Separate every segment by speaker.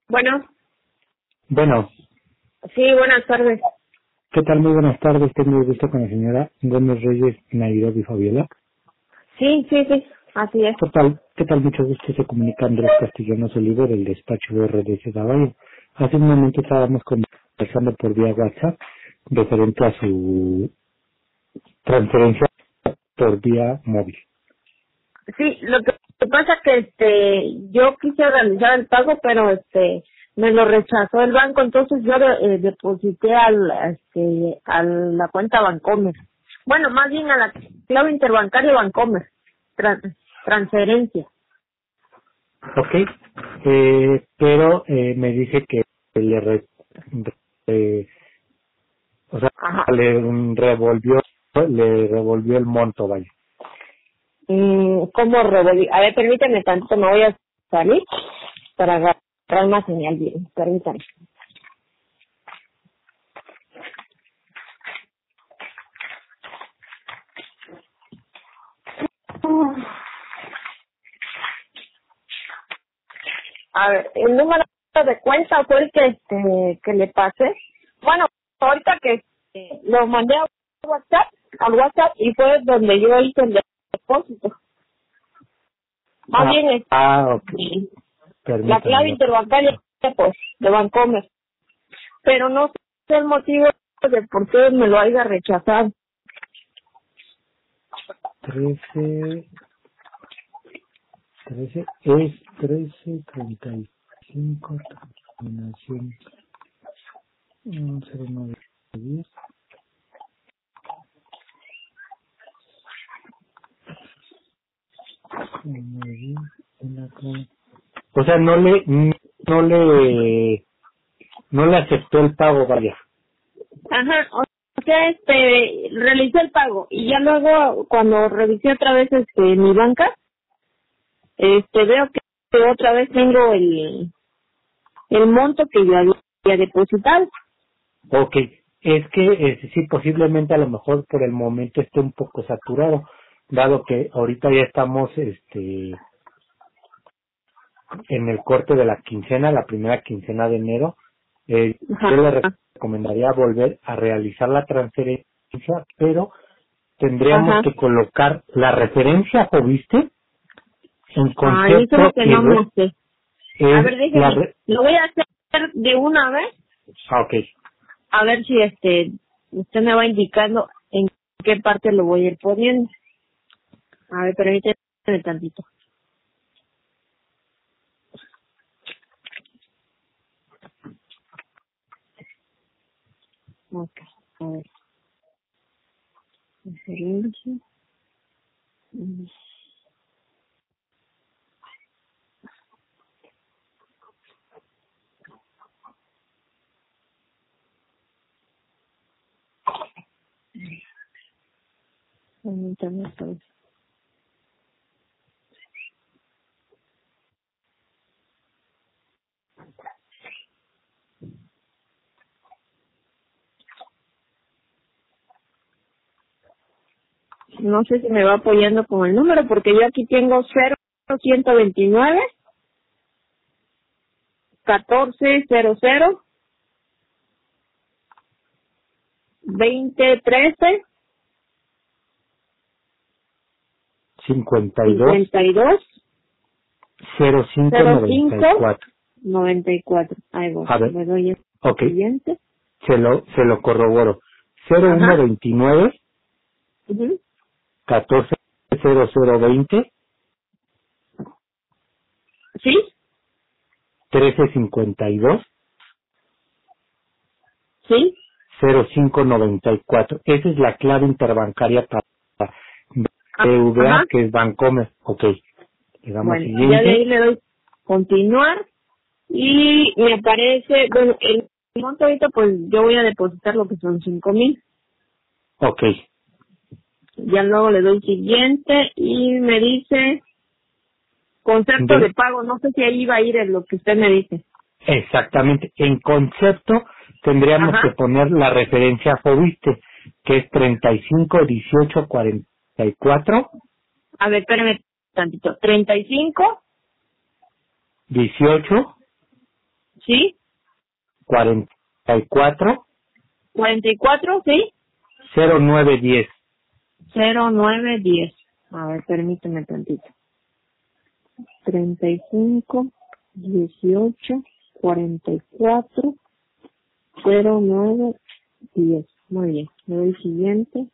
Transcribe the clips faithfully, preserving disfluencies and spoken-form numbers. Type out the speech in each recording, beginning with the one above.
Speaker 1: Bueno,
Speaker 2: Bueno,
Speaker 1: sí, buenas tardes.
Speaker 2: ¿qué tal? Muy buenas tardes. Tengo el gusto con la señora Gómez Reyes Nairobi Fabiola.
Speaker 1: Sí, sí, sí, así es.
Speaker 2: ¿Qué tal? ¿Qué tal? Mucho gusto. Se comunica Andrés Castellanos Olivo del despacho de R D C Valle. Hace un momento estábamos conversando por vía WhatsApp referente a su transferencia por vía móvil.
Speaker 1: Sí, lo que pasa que este, yo quise realizar el pago, pero este, me lo rechazó el banco, entonces yo eh, deposité al, este, a la cuenta Bancomer. Bueno, más bien a la clave interbancaria Bancomer. Tran- transferencia.
Speaker 2: Ok, eh, pero eh, me dice que le, re- eh, o sea,
Speaker 1: Ajá.
Speaker 2: le revolvió, le revolvió el monto, vaya.
Speaker 1: Mm, ¿Cómo revolví? A ver, permíteme tantito, me voy a salir para agarrar más señal bien. Permítame. A ver, el número de cuenta fue el que este, que le pasé. Bueno, ahorita que este, lo mandé a WhatsApp, al WhatsApp y fue donde yo hice el depósito. Más
Speaker 2: Ah,
Speaker 1: bien este,
Speaker 2: ah, ok.
Speaker 1: la clave
Speaker 2: Permítame.
Speaker 1: interbancaria pues de Bancomer, pero no sé el motivo de por qué me lo haya rechazado.
Speaker 2: trece, trece, es trece treinta y cinco, terminación mm, cero nueve diez, cero nueve diez, una con- O sea, no le, no le, no le aceptó el pago, vaya.
Speaker 1: Ajá, o sea, este, realicé el pago y ya luego cuando revisé otra vez este mi banca, este veo que otra vez tengo el el monto que yo había depositado.
Speaker 2: Ok, es que eh, sí, posiblemente a lo mejor por el momento esté un poco saturado, dado que ahorita ya estamos, este, en el corte de la quincena, la primera quincena de enero. eh, yo
Speaker 1: Ajá,
Speaker 2: le recomendaría volver a realizar la transferencia, pero tendríamos
Speaker 1: ajá.
Speaker 2: que colocar la referencia, ¿o viste? En
Speaker 1: Ah, y eso es
Speaker 2: concepto
Speaker 1: lo que
Speaker 2: y
Speaker 1: no
Speaker 2: re-
Speaker 1: me sé. A
Speaker 2: es
Speaker 1: ver,
Speaker 2: la
Speaker 1: déjeme,
Speaker 2: re-
Speaker 1: lo voy a hacer de una vez,
Speaker 2: ah, ok,
Speaker 1: a ver si este, usted me va indicando en qué parte lo voy a ir poniendo. A ver, permíteme tantito. Ok, a ver. Referencia. Mm, Permítame otra vez. No sé si me va apoyando con el número porque yo aquí tengo cero ciento veintinueve catorce cero cero veinte trece
Speaker 2: cincuenta y dos
Speaker 1: cincuenta y dos
Speaker 2: cero cinco
Speaker 1: cero
Speaker 2: noventa y
Speaker 1: cinco
Speaker 2: cuatro.
Speaker 1: noventa y cuatro. Ahí voy.
Speaker 2: A ver,
Speaker 1: Le doy el
Speaker 2: ok,
Speaker 1: siguiente.
Speaker 2: se lo, se lo corroboro. cero uno
Speaker 1: Ajá.
Speaker 2: veintinueve
Speaker 1: Ujú.
Speaker 2: catorce cero cero veinte
Speaker 1: ¿Sí?
Speaker 2: trece cincuenta y dos
Speaker 1: ¿Sí?
Speaker 2: cero cinco noventa y cuatro. Esa es la clave interbancaria para
Speaker 1: Ah,
Speaker 2: B V A,
Speaker 1: ajá.
Speaker 2: que es Bancomer. Ok, le damos
Speaker 1: Bueno, ya de ahí
Speaker 2: siguiente.
Speaker 1: le doy continuar y me aparece, bueno, el monto ahorita pues yo voy a depositar lo que son cinco mil.
Speaker 2: Ok,
Speaker 1: Ya luego le doy siguiente y me dice concepto de
Speaker 2: de,
Speaker 1: pago. No sé si ahí va a ir en lo que usted me dice.
Speaker 2: exactamente. En concepto tendríamos que
Speaker 1: Ajá.
Speaker 2: poner la referencia FOBISTE, que es treinta y cinco dieciocho cuarenta y cuatro
Speaker 1: A ver, espérame tantito. Treinta y cinco.
Speaker 2: dieciocho
Speaker 1: ¿Sí?
Speaker 2: cuarenta y cuatro,
Speaker 1: cuarenta y cuatro, ¿sí?
Speaker 2: cero nueve diez.
Speaker 1: cero nueve diez. A ver, permíteme tantito. treinta y cinco, dieciocho, cuarenta y cuatro, cero nueve diez. Muy bien. Le doy siguiente.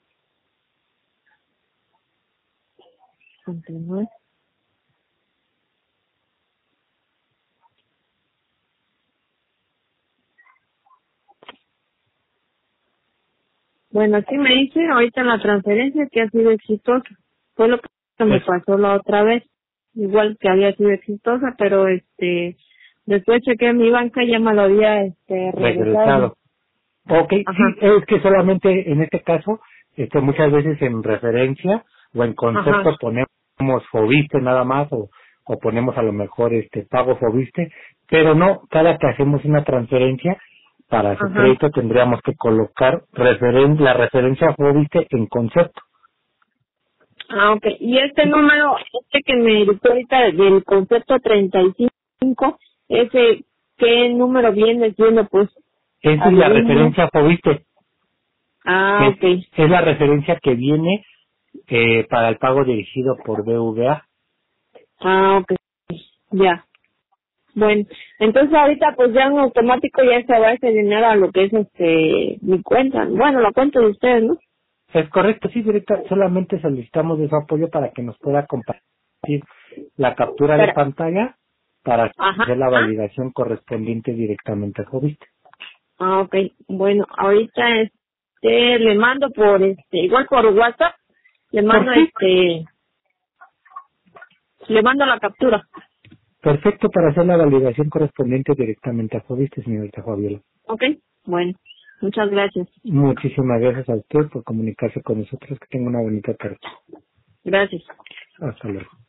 Speaker 1: Continuar. Bueno, aquí me dice ahorita en la transferencia que ha sido exitosa. Fue lo que me pasó la otra vez. Igual que había sido exitosa, pero este después chequeé mi banca y ya me lo había este regresado.
Speaker 2: Regresado. Ok,
Speaker 1: Ajá.
Speaker 2: sí, es que solamente en este caso, este, muchas veces en referencia o en concepto
Speaker 1: Ajá.
Speaker 2: ponemos Fobiste nada más o, o ponemos a lo mejor este pago Fobiste, pero no, cada que hacemos una transferencia para su
Speaker 1: Ajá.
Speaker 2: crédito tendríamos que colocar referen la referencia Fobiste en concepto.
Speaker 1: Ah, ok. Y este número, este que me dictó ahorita del concepto treinta y cinco, ese, ¿qué número viene siendo? Pues,
Speaker 2: Esa es la
Speaker 1: adivino.
Speaker 2: referencia Fobiste,
Speaker 1: Ah,
Speaker 2: es,
Speaker 1: ok.
Speaker 2: es la referencia que viene eh, para el pago dirigido por B V A.
Speaker 1: Ah, ok. Ya. Bueno, entonces ahorita pues ya en automático ya se va ese dinero a lo que es este mi cuenta. Bueno, la cuenta de ustedes, ¿no?
Speaker 2: Es correcto, sí, directa, solamente solicitamos de su apoyo para que nos pueda compartir la captura de
Speaker 1: Pero,
Speaker 2: pantalla para
Speaker 1: ajá.
Speaker 2: hacer la
Speaker 1: Ah,
Speaker 2: validación correspondiente directamente a Fobiste.
Speaker 1: ah, ok. Bueno, ahorita este le mando por este, igual por WhatsApp, le mando
Speaker 2: Perfecto,
Speaker 1: este, le mando la captura.
Speaker 2: perfecto para hacer la validación correspondiente directamente a Fobiste, señorita Fabiola.
Speaker 1: Ok. Bueno, muchas gracias.
Speaker 2: Muchísimas gracias a usted por comunicarse con nosotros, que tenga una bonita tarde.
Speaker 1: Gracias.
Speaker 2: Hasta luego.